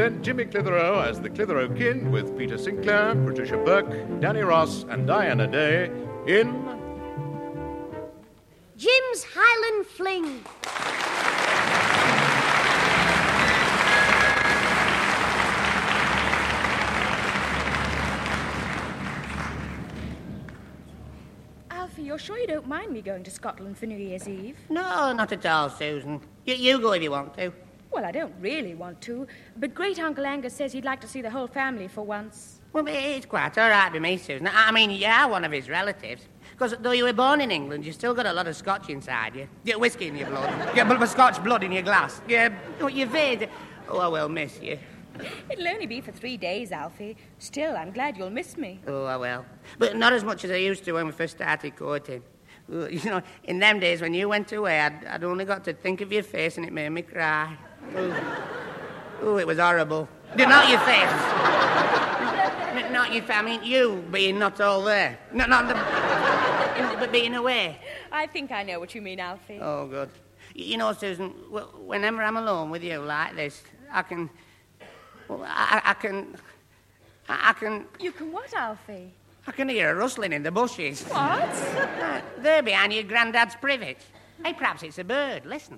present Jimmy Clitheroe as the Clitheroe Kin with Peter Sinclair, Patricia Burke, Danny Ross, and Diana Day in Jim's Highland Fling. Alfie, you're sure you don't mind me going to Scotland for New Year's Eve? No, not at all, Susan. You go if you want to. Well, I don't really want to, but Great Uncle Angus says he'd like to see the whole family for once. Well, it's quite all right with me, Susan. I mean, you are one of his relatives. Because though you were born in England, you've still got a lot of Scotch inside you. You get whiskey in your blood. You get Scotch blood in your glass. You're vague. Oh, I will miss you. It'll only be for 3 days, Alfie. Still, I'm glad you'll miss me. Oh, I will. But not as much as I used to when we first started courting. You know, in them days when you went away, I'd only got to think of your face and it made me cry. Oh, it was horrible. Not your face. Not your face. I mean, you being not all there. But being away. I think I know what you mean, Alfie. Oh, good. You know, Susan, whenever I'm alone with you like this, I can... You can what, Alfie? I can hear a rustling in the bushes. What? There behind your granddad's privet. Hey, perhaps it's a bird. Listen.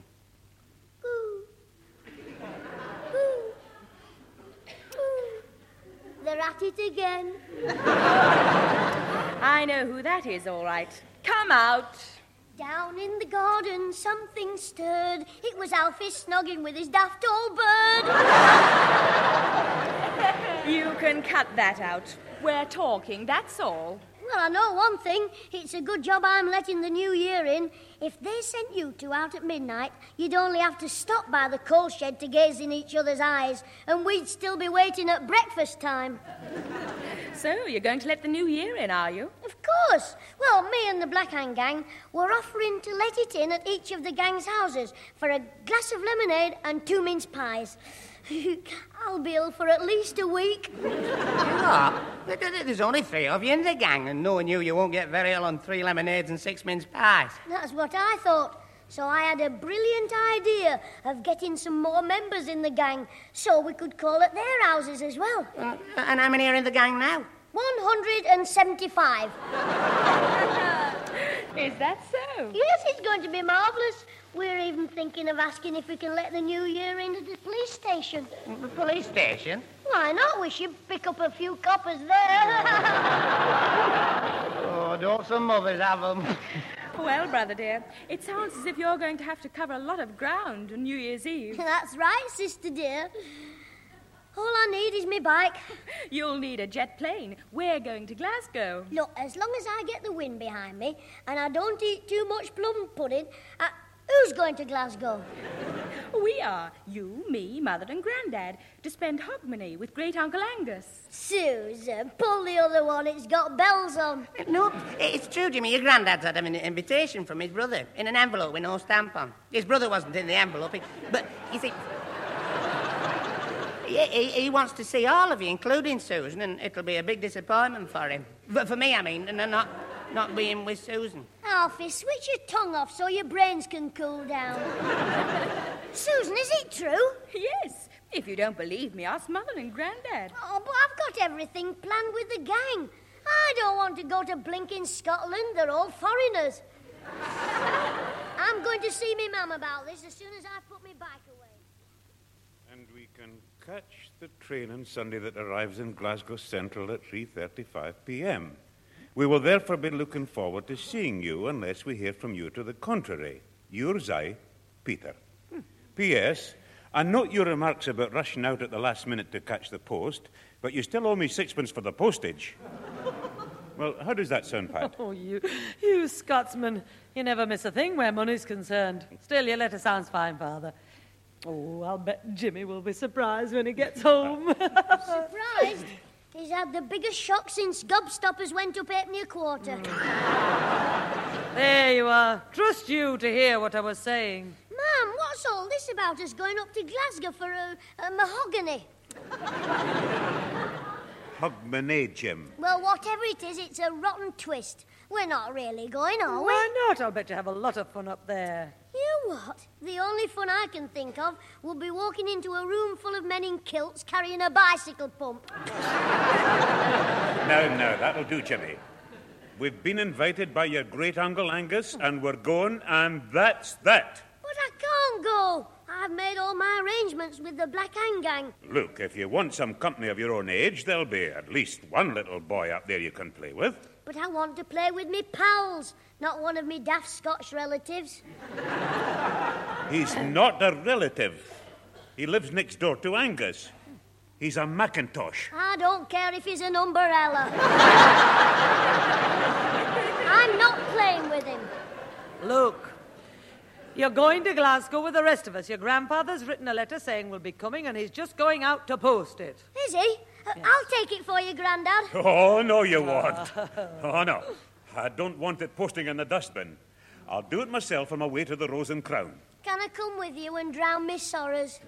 They're at it again. I know who that is, all right. Come out. Down in the garden, something stirred. It was Alfie snogging with his daft old bird. You can cut that out. We're talking, that's all. Well, I know one thing. It's a good job I'm letting the new year in. If they sent you two out at midnight, you'd only have to stop by the coal shed to gaze in each other's eyes, and we'd still be waiting at breakfast time. So, you're going to let the new year in, are you? Of course. Well, me and the Black Hand Gang were offering to let it in at each of the gang's houses for a glass of lemonade and 2 mince pies. I'll be ill for at least a week. What? There's only 3 of you in the gang, and knowing you won't get very ill on 3 lemonades and 6 mince pies. That's what I thought. So I had a brilliant idea of getting some more members in the gang so we could call at their houses as well. And how many are in the gang now? 175. Is that so? Yes, it's going to be marvellous. We're even thinking of asking if we can let the new year into the police station. The police station? Why not? We should pick up a few coppers there. Oh, don't some mothers have them? Well, brother dear, it sounds as if you're going to have to cover a lot of ground on New Year's Eve. That's right, sister dear. All I need is my bike. You'll need a jet plane. We're going to Glasgow. Look, as long as I get the wind behind me and I don't eat too much plum pudding, who's going to Glasgow? We are. You, me, Mother and Grandad, to spend Hogmanay with Great Uncle Angus. Susan, pull the other one. It's got bells on. No, it's true, Jimmy. Your granddad's had an invitation from his brother in an envelope with no stamp on. His brother wasn't in the envelope, but you see... He wants to see all of you, including Susan, and it'll be a big disappointment for him. But for me, I mean, and not being with Susan. Alfie, switch your tongue off so your brains can cool down. Susan, is it true? Yes. If you don't believe me, ask Mother and Grandad. Oh, but I've got everything planned with the gang. I don't want to go to blinking Scotland. They're all foreigners. I'm going to see me mum about this as soon as I put my bike away. And we can catch the train on Sunday that arrives in Glasgow Central at 3:35 p.m. We will therefore be looking forward to seeing you unless we hear from you to the contrary. Yours I, Peter. P.S. I note your remarks about rushing out at the last minute to catch the post, but you still owe me 6pence for the postage. Well, how does that sound, Pat? Oh, you Scotsman. You never miss a thing where money's concerned. Still, your letter sounds fine, Father. Oh, I'll bet Jimmy will be surprised when he gets home. Surprised? He's had the biggest shock since Gobstoppers went up 8.25. There you are. Trust you to hear what I was saying. Ma'am, what's all this about us going up to Glasgow for a mahogany? Hogmanay, Jim. Well, whatever it is, it's a rotten twist. We're not really going, are we? Why not? I'll bet you have a lot of fun up there. You What? The only fun I can think of would be walking into a room full of men in kilts carrying a bicycle pump. No, that'll do, Jimmy. We've been invited by your great-uncle Angus, and we're going, and that's that. But I can't go. I've made all my arrangements with the Black Hand Gang. Look, if you want some company of your own age, there'll be at least one little boy up there you can play with. But I want to play with me pals, not one of me daft Scotch relatives. He's not a relative. He lives next door to Angus. He's a Macintosh. I don't care if he's an umbrella. I'm not playing with him. Look, you're going to Glasgow with the rest of us. Your grandfather's written a letter saying we'll be coming, and he's just going out to post it. Is he? I'll take it for you, Grandad. Oh, no, you won't. Oh, no. I don't want it posting in the dustbin. I'll do it myself on my way to the Rose and Crown. Can I come with you and drown me sorrows?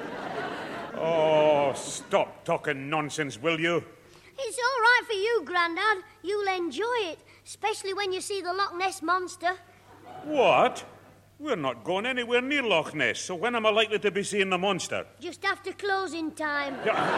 Oh, stop talking nonsense, will you? It's all right for you, Grandad. You'll enjoy it, especially when you see the Loch Ness Monster. What? We're not going anywhere near Loch Ness, so when am I likely to be seeing the monster? Just after closing time.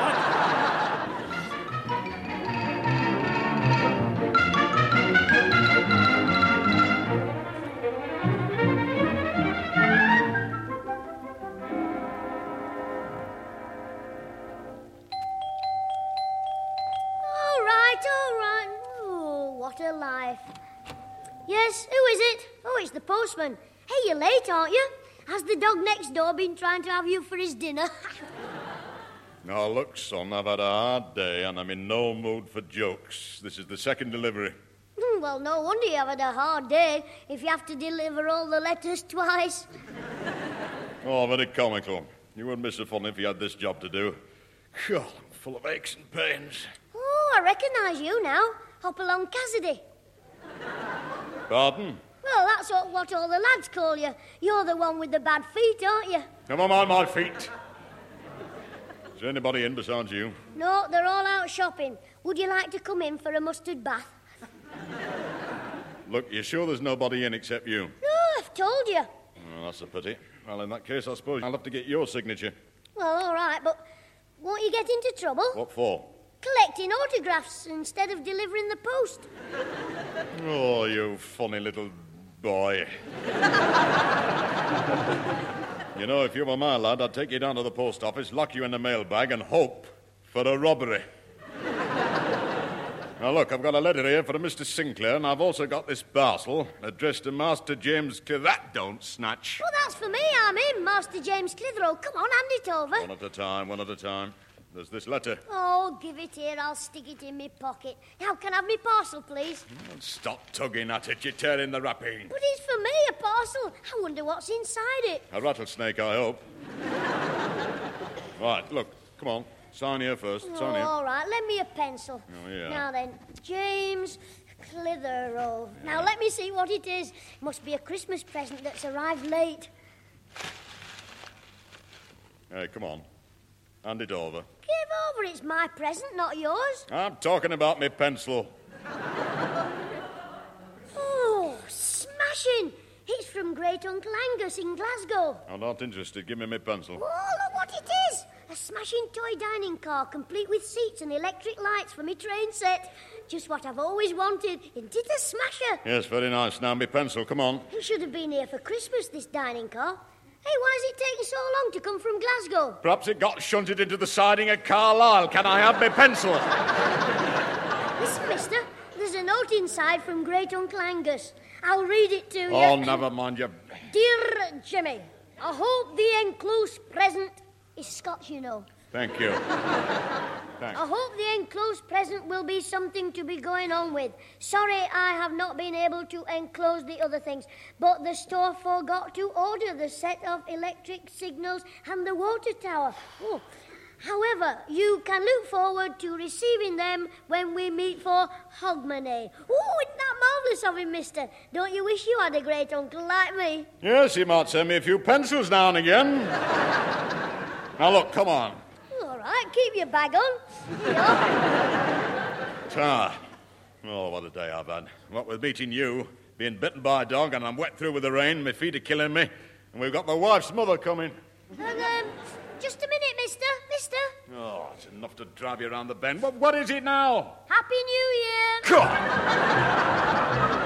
All right. Oh, what a life. Yes, who is it? Oh, it's the postman. Hey, you're late, aren't you? Has the dog next door been trying to have you for his dinner? Now, look, son, I've had a hard day and I'm in no mood for jokes. This is the second delivery. Well, no wonder you have had a hard day if you have to deliver all the letters twice. Oh, very comical. You wouldn't be so funny if you had this job to do. God, I'm full of aches and pains. Oh, I recognise you now. Hopalong Cassidy. Pardon? Well, that's what all the lads call you. You're the one with the bad feet, aren't you? Never mind my feet. Is there anybody in besides you? No, they're all out shopping. Would you like to come in for a mustard bath? Look, you sure there's nobody in except you? No, I've told you. Oh, that's a pity. Well, in that case, I suppose I'll have to get your signature. Well, all right, but won't you get into trouble? What for? Collecting autographs instead of delivering the post. Oh, you funny little boy. You know, if you were my lad, I'd take you down to the post office, lock you in the mailbag, and hope for a robbery. Now, look, I've got a letter here for a Mr. Sinclair, and I've also got this parcel addressed to Master James That don't snatch. Well, that's for me. I'm in, Master James Clitheroe. Come on, hand it over. One at a time. There's this letter. Oh, give it here. I'll stick it in my pocket. Now, can I have my parcel, please? Stop tugging at it. You're tearing the wrapping. But it's for me, a parcel. I wonder what's inside it. A rattlesnake, I hope. Right, look, come on. Sign here first. Sign here. All right, lend me a pencil. Oh, yeah. Now then, James Clitheroe. Now, let me see what it is. Must be a Christmas present that's arrived late. Hey, come on. Hand it over. Give over. It's my present, not yours. I'm talking about me pencil. Oh, smashing. It's from Great Uncle Angus in Glasgow. I'm not interested. Give me my pencil. Oh, look what it is. A smashing toy dining car, complete with seats and electric lights for me train set. Just what I've always wanted. Isn't it a smasher? Yes, very nice. Now, me pencil. Come on. It should have been here for Christmas, this dining car. Hey, why is it taking so long to come from Glasgow? Perhaps it got shunted into the siding at Carlisle. Can I have my pencil? Listen, mister, there's a note inside from Great Uncle Angus. I'll read it to you. Oh, never mind you. Dear Jimmy, I hope the enclosed present is Scotch, you know. Thank you. Thanks. I hope the enclosed present will be something to be going on with. Sorry I have not been able to enclose the other things, but the store forgot to order the set of electric signals and the water tower. Oh. However, you can look forward to receiving them when we meet for Hogmanay. Oh, isn't that marvellous of him, mister? Don't you wish you had a great uncle like me? Yes, he might send me a few pencils now and again. Now, look, come on. All right, keep your bag on. Here you are. Oh, what a day I've had. What with meeting you, being bitten by a dog, and I'm wet through with the rain, my feet are killing me, And we've got my wife's mother coming. And, just a minute, mister. Oh, it's enough to drive you around the bend. What is it now? Happy New Year. God!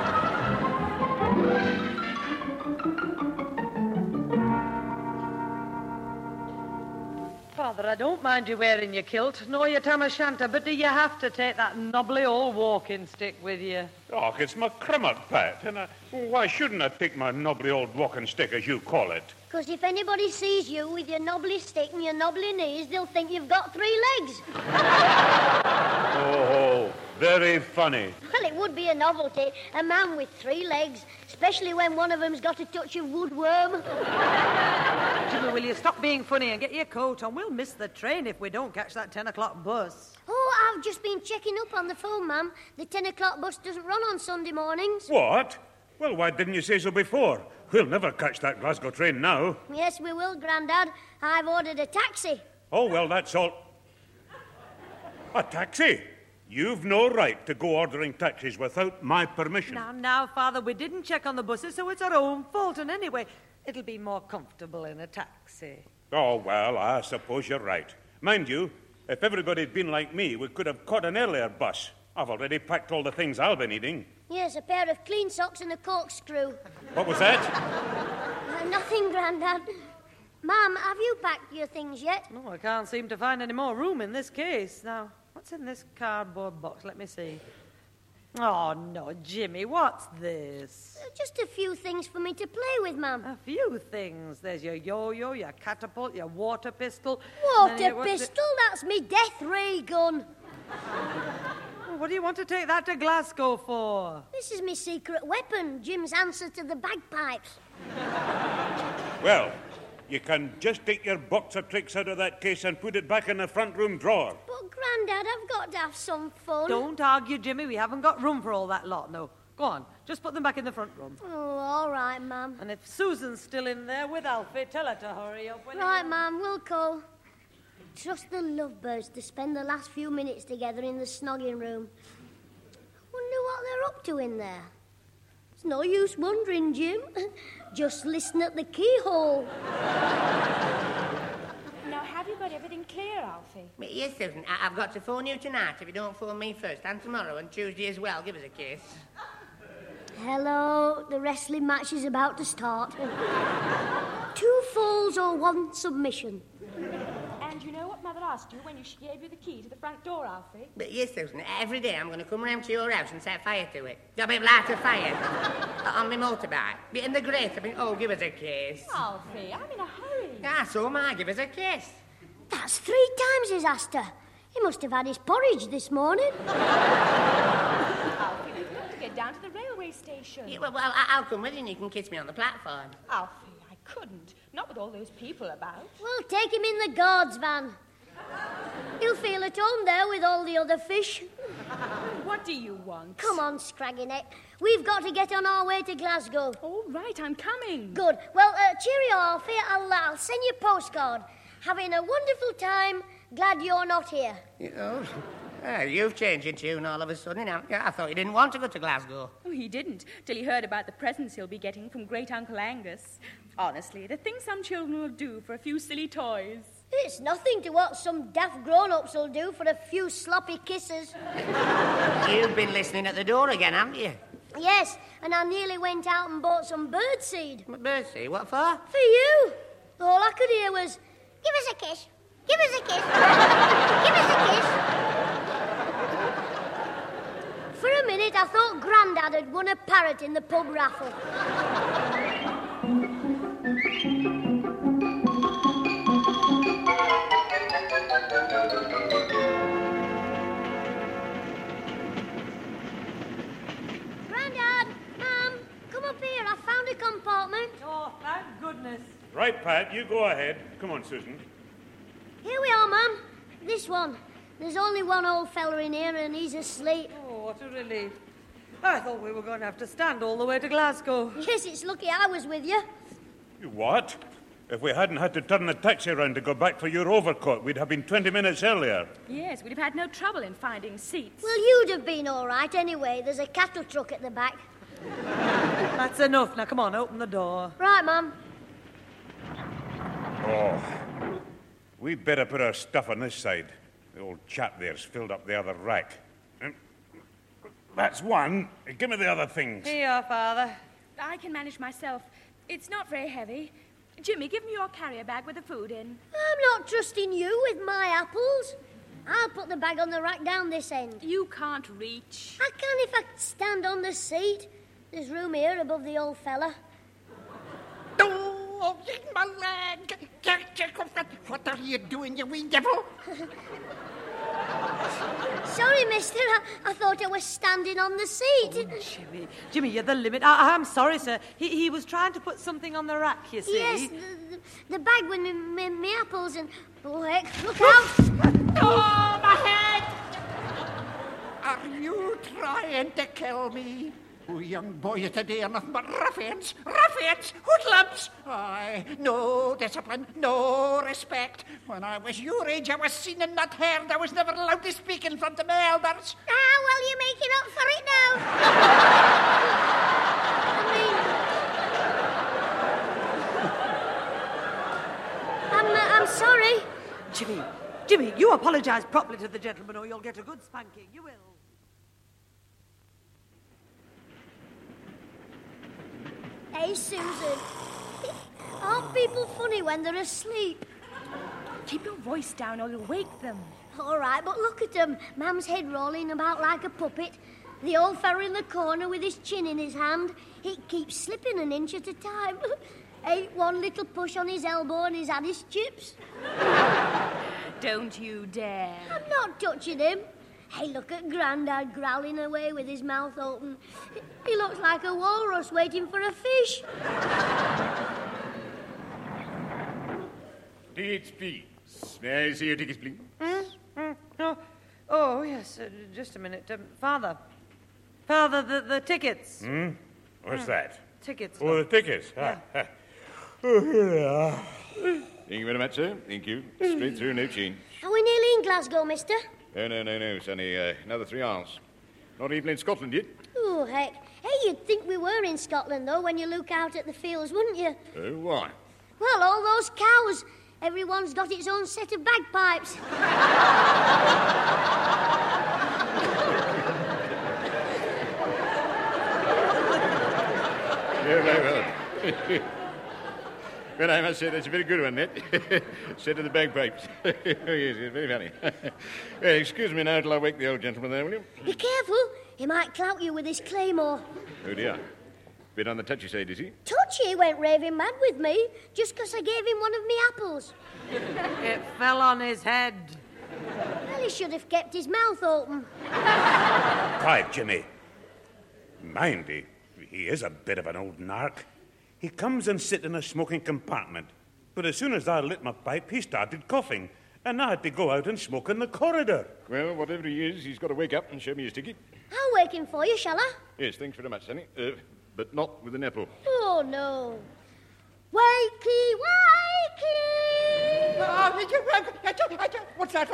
Father, I don't mind you wearing your kilt, nor your tam o' shanter, but do you have to take that knobbly old walking stick with you? Oh, it's my crummock, Pat. And why shouldn't I take my knobbly old walking stick, as you call it? Because if anybody sees you with your knobbly stick and your knobbly knees, they'll think you've got 3 legs. Oh, very funny. Well, it would be a novelty, a man with 3 legs, especially when one of them's got a touch of woodworm. Jimmy, will you stop being funny and get your coat on? We'll miss the train if we don't catch that 10 o'clock bus. Oh, I've just been checking up on the phone, ma'am. The 10 o'clock bus doesn't run on Sunday mornings. What? Well, why didn't you say so before? We'll never catch that Glasgow train now. Yes, we will, Grandad. I've ordered a taxi. Oh, well, that's all. A taxi? You've no right to go ordering taxis without my permission. Now, Father, we didn't check on the buses, so it's our own fault. And anyway, it'll be more comfortable in a taxi. Oh, well, I suppose you're right. Mind you, if everybody'd been like me, we could have caught an earlier bus. I've already packed all the things I'll be needing. Yes, a pair of clean socks and a corkscrew. What was that? Nothing, Grandad. Ma'am, have you packed your things yet? No, I can't seem to find any more room in this case. Now, what's in this cardboard box? Let me see. Oh, no, Jimmy, what's this? Just a few things for me to play with, ma'am. A few things. There's your yo-yo, your catapult, your water pistol. Water pistol? That's me death ray gun. What do you want to take that to Glasgow for? This is my secret weapon, Jim's answer to the bagpipes. Well, you can just take your box of tricks out of that case and put it back in the front room drawer. But, Grandad, I've got to have some fun. Don't argue, Jimmy. We haven't got room for all that lot, no. Go on, just put them back in the front room. Oh, all right, ma'am. And if Susan's still in there with Alfie, tell her to hurry up. Right, ma'am, we'll call. Trust the lovebirds to spend the last few minutes together in the snogging room. Wonder what they're up to in there. It's no use wondering, Jim. Just listen at the keyhole. Now, have you got everything clear, Alfie? Yes, Susan. I've got to phone you tonight if you don't phone me first, and tomorrow and Tuesday as well. Give us a kiss. Hello, the wrestling match is about to start. 2 falls or 1 submission. And you know what Mother asked you when she gave you the key to the front door, Alfie? But yes, Susan, every day I'm going to come round to your house and set fire to it. Got me light a fire on my motorbike. In the grate, give us a kiss. Alfie, I'm in a hurry. Ah, so am I. Give us a kiss. That's 3 times he's asked her. He must have had his porridge this morning. Alfie, we've got to get down to the railway station. Yeah, well, I'll come with you and you can kiss me on the platform. Alfie, I couldn't. Not with all those people about. Well, take him in the guard's van. He'll feel at home there with all the other fish. What do you want? Come on, Scraggyneck. We've got to get on our way to Glasgow. All right, I'm coming. Good. Well, cheerio, Alfie. I'll send you a postcard. Having a wonderful time. Glad you're not here. You've changed your tune all of a sudden. I thought you didn't want to go to Glasgow. Oh, he didn't, till he heard about the presents he'll be getting from Great Uncle Angus. Honestly, the things some children will do for a few silly toys. It's nothing to what some daft grown-ups will do for a few sloppy kisses. You've been listening at the door again, haven't you? Yes, and I nearly went out and bought some birdseed. Birdseed? What for? For you. All I could hear was, give us a kiss. Give us a kiss. Give us a kiss. For a minute, I thought Grandad had won a parrot in the pub raffle. Grandad, Mum, come up here. I found a compartment. Oh, thank goodness. Right, Pat, you go ahead. Come on, Susan. Here we are, Mum. This one. There's only one old fella in here and he's asleep. Oh, what a relief. I thought we were going to have to stand all the way to Glasgow. Yes, it's lucky I was with you. You what? If we hadn't had to turn the taxi around to go back for your overcoat, we'd have been 20 minutes earlier. Yes, we'd have had no trouble in finding seats. Well, you'd have been all right anyway. There's a cattle truck at the back. That's enough. Now, come on, open the door. Right, Mum. Oh, we'd better put our stuff on this side. The old chap there's filled up the other rack. That's one. Give me the other things. Here you are, Father. I can manage myself. It's not very heavy. Jimmy, give me your carrier bag with the food in. I'm not trusting you with my apples. I'll put the bag on the rack down this end. You can't reach. I can if I stand on the seat. There's room here above the old fella. Oh, my leg! What are you doing, you wee devil? Sorry, mister. I thought I was standing on the seat. Jimmy, you're the limit. I'm sorry, sir. He was trying to put something on the rack, you see. Yes, the bag with me apples and... Oh, heck, look out! Oh, my head! Are you trying to kill me? Oh, young boy, today are nothing but ruffians, hoodlums. Aye, no discipline, no respect. When I was your age, I was seen and not heard. I was never allowed to speak in front of my elders. Ah, well, you're making up for it now. I'm sorry. Jimmy, you apologise properly to the gentleman or you'll get a good spanking. You will. Hey, Susan. Aren't people funny when they're asleep? Keep your voice down or you'll wake them. All right, but look at them. Mam's head rolling about like a puppet. The old fella in the corner with his chin in his hand. He keeps slipping an inch at a time. Ain't one little push on his elbow and he's had his chips. Don't you dare. I'm not touching him. Hey, look at Grandad growling away with his mouth open. He looks like a walrus waiting for a fish. Tickets, please. May I see your tickets, please? Oh, yes, just a minute. Father, the tickets. What's that? Tickets. Oh, the tickets. Yeah. Oh, here they are. Thank you very much, sir. Thank you. Straight through, no change. Are we nearly in Glasgow, mister? No, Sonny. Another 3 hours. Not even in Scotland yet. Oh, heck. Hey, you'd think we were in Scotland, though, when you look out at the fields, wouldn't you? Oh, why? Well, all those cows. Everyone's got its own set of bagpipes. Yeah, very well. Well, I must say that's a very good one, that. Set of the bagpipes. Oh, yes, it's very funny. Well, excuse me now till I wake the old gentleman there, will you? Be careful. He might clout you with his claymore. Oh, dear. Bit on the touchy side, is he? Touchy went raving mad with me just 'cause I gave him one of me apples. It fell on his head. Well, he should have kept his mouth open. Quiet, Jimmy. Mind, he is a bit of an old narc. He comes and sits in a smoking compartment. But as soon as I lit my pipe, he started coughing. And I had to go out and smoke in the corridor. Well, whatever he is, he's got to wake up and show me his ticket. I'll wake him for you, shall I? Yes, thanks very much, Sonny. But not with an apple. Oh, no. Wakey, wakey! What's that?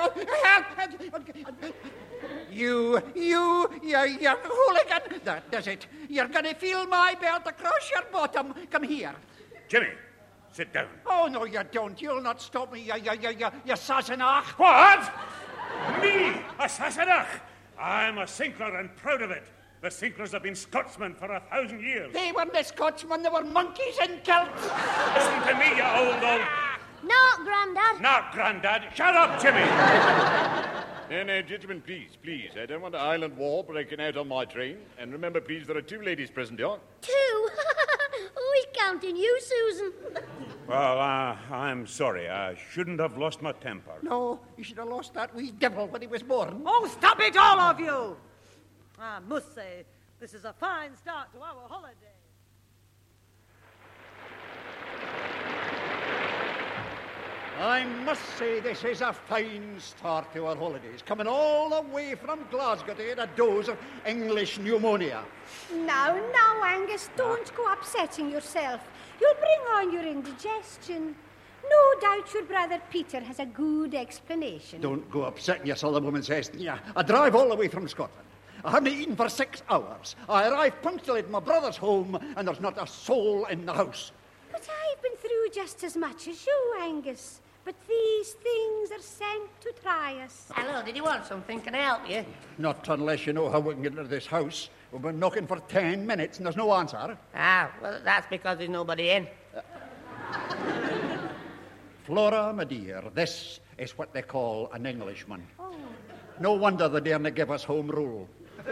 You young hooligan. That does it. You're going to feel my belt across your bottom. Come here. Jimmy, sit down. Oh, no, you don't. You'll not stop me, you Sassenach. What? Me, a Sassenach? I'm a Sinclair and proud of it. The Sinclairs have been Scotsmen for 1,000 years. They weren't the Scotsmen, they were monkeys in kilts. Listen to me, you old... Not Grandad. Not Grandad. Shut up, Jimmy. No, gentlemen, please. I don't want an island war breaking out on my train. And remember, please, there are 2 ladies present here. 2? Oh, he's counting you, Susan. Well, I'm sorry. I shouldn't have lost my temper. No, you should have lost that wee devil when he was born. Oh, stop it, all of you! I must say, this is a fine start to our holiday. I must say this is a fine start to our holidays, coming all the way from Glasgow to get a dose of English pneumonia. Now, Angus, don't go upsetting yourself. You'll bring on your indigestion. No doubt your brother Peter has a good explanation. Don't go upsetting yourself, the woman says. Yeah, I drive all the way from Scotland. I haven't eaten for 6 hours. I arrive punctually at my brother's home, and there's not a soul in the house. But But I've been through just as much as you, Angus. But these things are sent to try us. Hello, did you want something? Can I help you? Not unless you know how we can get into this house. We've been knocking for 10 minutes and there's no answer. Ah, well, that's because there's nobody in. Flora, my dear, this is what they call an Englishman. Oh. No wonder they daren't give us home rule.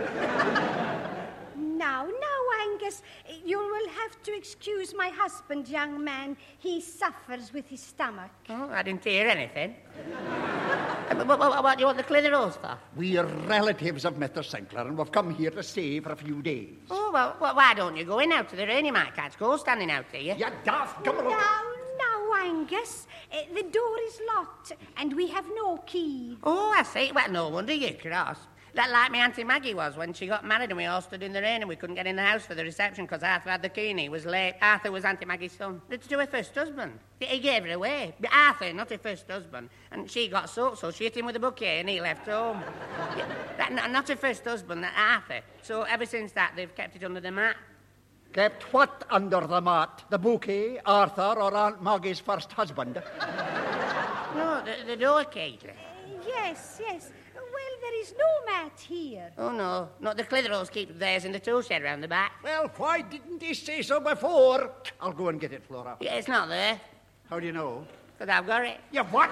Now, Angus, you will have to excuse my husband, young man. He suffers with his stomach. Oh, I didn't hear anything. What do you want the Clitheroes for? We're relatives of Mr. Sinclair and we've come here to stay for a few days. Oh, well, why don't you go in out to the rain? You might catch ghosts standing out there. You daft gummer. Now, Angus, the door is locked and we have no key. Oh, I see. Well, no wonder you're cross. That like my Auntie Maggie was when she got married and we all stood in the rain and we couldn't get in the house for the reception because Arthur had the key and he was late. Arthur was Auntie Maggie's son. It's to her first husband. He gave her away. But Arthur, not her first husband. And she got soaked, so she hit him with a bouquet and he left home. Not her first husband, Arthur. So ever since that, they've kept it under the mat. Kept what under the mat? The bouquet, Arthur, or Aunt Maggie's first husband? No, the door key. Yes. Well, there is no mat here. Oh, no. The Clitheroes keep theirs in the tool shed round the back. Well, why didn't he say so before? I'll go and get it, Flora. Yeah, it's not there. How do you know? Because I've got it. You what?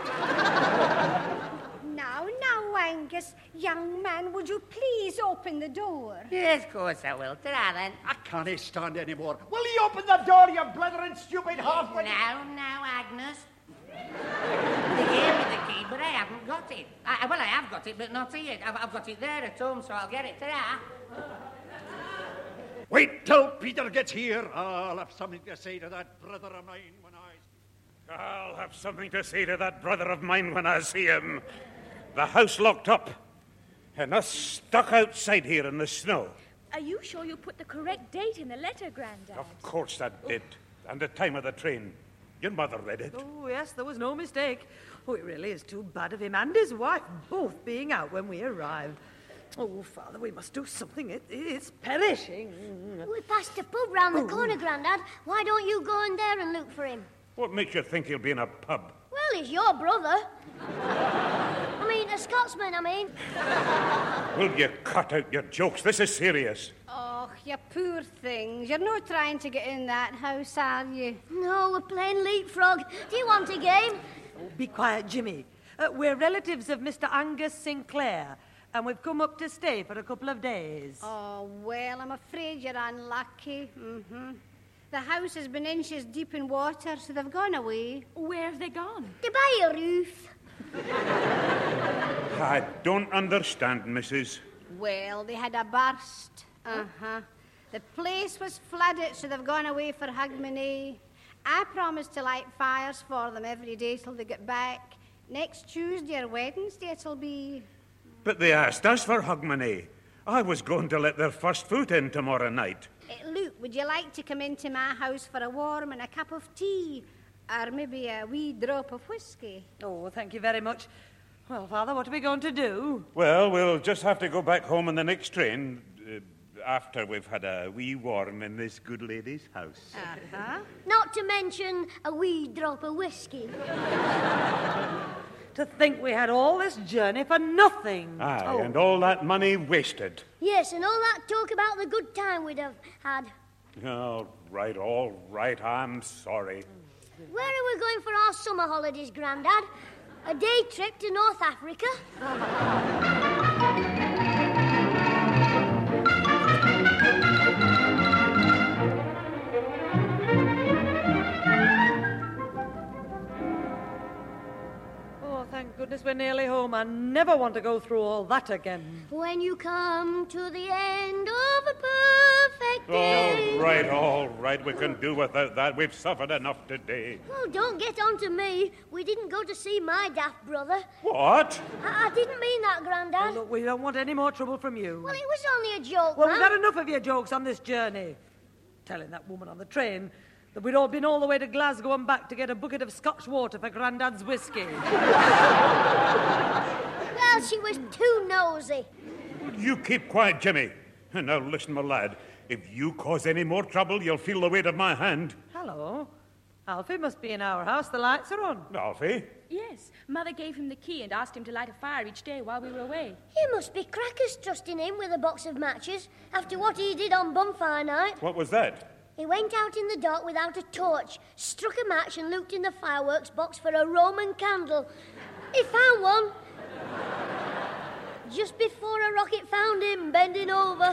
Now, Angus, young man, would you please open the door? Yes, of course I will. Ta-ra, then. I can't stand any more. Will you open the door, you blithering stupid half-wit? Now, Agnes. They gave me the key, but I haven't got it. I have got it, but not here. I've got it there at home, so I'll get it. Ta-ra. Wait till Peter gets here. I'll have something to say to that brother of mine when I'll have something to say to that brother of mine when I see him. The house locked up, and us stuck outside here in the snow. Are you sure you put the correct date in the letter, Grandad? Of course I did. And the time of the train. Your mother read it. Oh, yes, there was no mistake. Oh, it really is too bad of him and his wife both being out when we arrived. Oh, Father, we must do something. It's perishing. We passed a pub round the corner, Grandad. Why don't you go in there and look for him? What makes you think he'll be in a pub? Well, he's your brother. A Scotsman, Will you cut out your jokes? This is serious. Oh, you poor things. You're not trying to get in that house, are you? No, we're playing leapfrog. Do you want a game? Oh, be quiet, Jimmy. We're relatives of Mr. Angus Sinclair, and we've come up to stay for a couple of days. Oh, well, I'm afraid you're unlucky. The house has been inches deep in water, so they've gone away. Where have they gone? To buy a roof. I don't understand, Mrs. Well, they had a burst. The place was flooded, so they've gone away for Hogmanay. I promised to light fires for them every day till they get back. Next Tuesday or Wednesday it'll be... But they asked us for Hogmanay. I was going to let their first foot in tomorrow night. Luke, would you like to come into my house for a warm and a cup of tea? Or maybe a wee drop of whiskey? Oh, thank you very much. Well, Father, what are we going to do? Well, we'll just have to go back home on the next train after we've had a wee warm in this good lady's house. Not to mention a wee drop of whiskey. To think we had all this journey for nothing. Aye, and all that money wasted. Yes, and all that talk about the good time we'd have had. All right, I'm sorry. Where are we going for our summer holidays, Grandad? A day trip to North Africa? Thank goodness we're nearly home. I never want to go through all that again. When you come to the end of a perfect day... All right. We can do without that. We've suffered enough today. Oh, don't get on to me. We didn't go to see my daft brother. What? I didn't mean that, Grandad. Oh, look, we don't want any more trouble from you. Well, it was only a joke, Well, Mum. we've had enough of your jokes on this journey. Telling that woman on the train that we'd all been all the way to Glasgow and back to get a bucket of Scotch water for Grandad's whiskey. Well, she was too nosy. You keep quiet, Jimmy. And now listen, my lad. If you cause any more trouble, you'll feel the weight of my hand. Hello. Alfie must be in our house. The lights are on. Alfie? Yes, Mother gave him the key and asked him to light a fire each day while we were away. You must be crackers trusting him with a box of matches after what he did on bonfire night. What was that? He went out in the dark without a torch, struck a match and looked in the fireworks box for a Roman candle. He found one. Just before a rocket found him, bending over.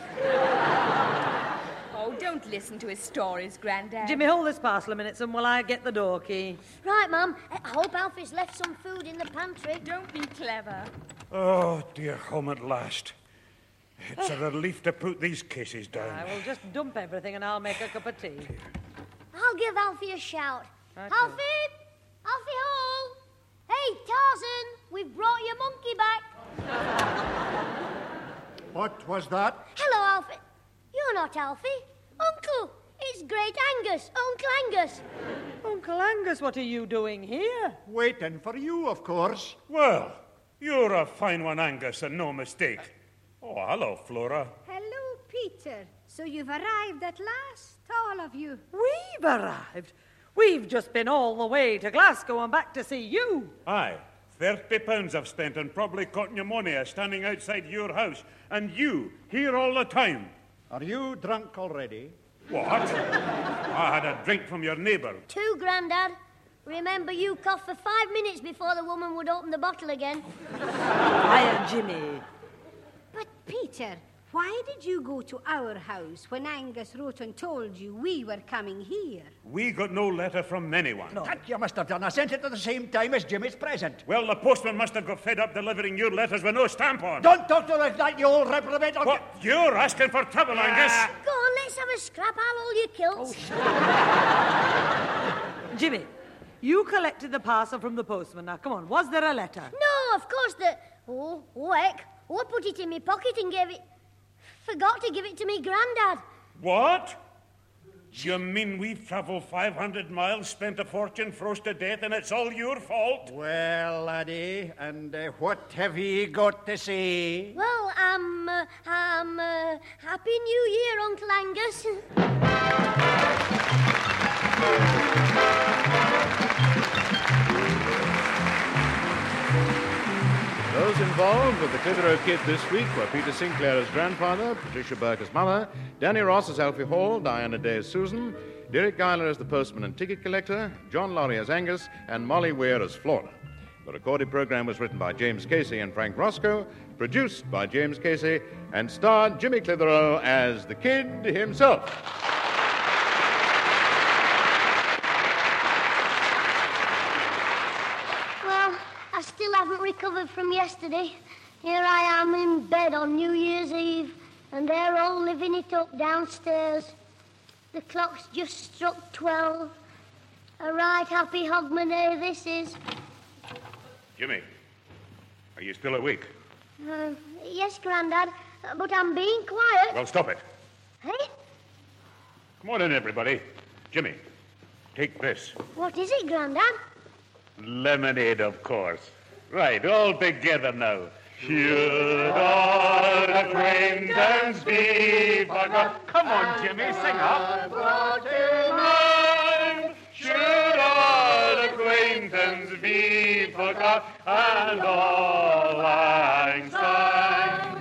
Oh, don't listen to his stories, Grandad. Jimmy, hold this parcel a minute, son, while I get the door key. Right, Mum. I hope Alfie's left some food in the pantry. Don't be clever. Oh, dear, home at last. It's a relief to put these cases down. I will just dump everything and I'll make a cup of tea. I'll give Alfie a shout. Right, Alfie! Alfie Hall! Hey, Tarzan! We've brought your monkey back. What was that? Hello, Alfie. You're not Alfie. Uncle! It's Great Angus, Uncle Angus. Uncle Angus, what are you doing here? Waiting for you, of course. Well, you're a fine one, Angus, and no mistake. Oh, hello, Flora. Hello, Peter. So you've arrived at last, all of you. We've arrived. We've just been all the way to Glasgow and back to see you. Aye, £30 I've spent and probably caught pneumonia standing outside your house. And you, here all the time. Are you drunk already? What? I had a drink from your neighbour. 2, Grandad. Remember, you coughed for 5 minutes before the woman would open the bottle again. Hiya, Jimmy. But, Peter, why did you go to our house when Angus wrote and told you we were coming here? We got no letter from anyone. That you must have done. I sent it at the same time as Jimmy's present. Well, the postman must have got fed up delivering your letters with no stamp on. Don't talk to us like you old reprobate. What? You're asking for trouble, Angus. Go on, let's have a scrap. I'll hold your kilts. Jimmy, you collected the parcel from the postman. Now, come on, was there a letter? No, of course heck. I put it in my pocket and gave it... Forgot to give it to me Grandad. What? You mean we've travelled 500 miles, spent a fortune, froze to death, and it's all your fault? Well, laddie, and what have ye got to say? Well, Happy New Year, Uncle Angus. Those involved with the Clitheroe Kid this week were Peter Sinclair as grandfather, Patricia Burke as mother, Danny Ross as Alfie Hall, Diana Day as Susan, Derek Geiler as the postman and ticket collector, John Laurie as Angus, and Molly Weir as Flora. The recorded program was written by James Casey and Frank Roscoe, produced by James Casey, and starred Jimmy Clitheroe as the Kid himself. Well, I still haven't recovered from yesterday. Here I am in bed on New Year's Eve, and they're all living it up downstairs. The clock's just struck 12. A right happy hogmanay this is. Jimmy, are you still awake? Yes, Grandad, but I'm being quiet. Well, stop it. Hey? Come on in, everybody. Jimmy, take this. What is it, Grandad? Lemonade, of course. Right, all together now. Should all acquaintance be forgot? Come on, Jimmy, sing up. Should all acquaintance be forgot, and all lang syne.